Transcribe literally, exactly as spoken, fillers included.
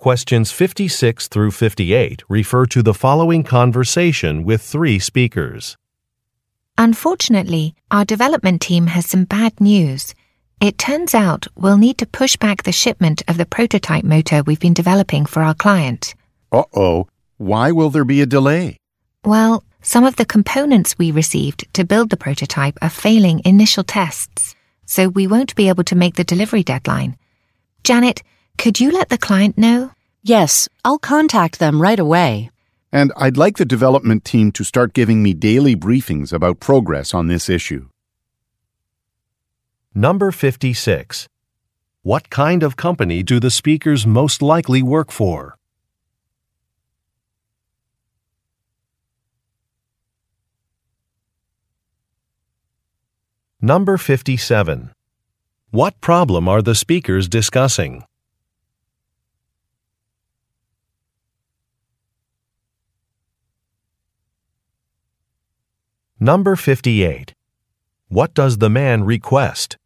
Questions fifty-six through fifty-eight refer to the following conversation with three speakers. Unfortunately, our development team has some bad news. It turns out we'll need to push back the shipment of the prototype motor we've been developing for our client. Uh-oh. Why will there be a delay? Well, some of the components we received to build the prototype are failing initial tests, so we won't be able to make the delivery deadline. Janet, could you let the client know? Yes, I'll contact them right away. And I'd like the development team to start giving me daily briefings about progress on this issue. Number fifty-six. What kind of company do the speakers most likely work for? Number fifty-seven. What problem are the speakers discussing? Number fifty-eight. What does the man request?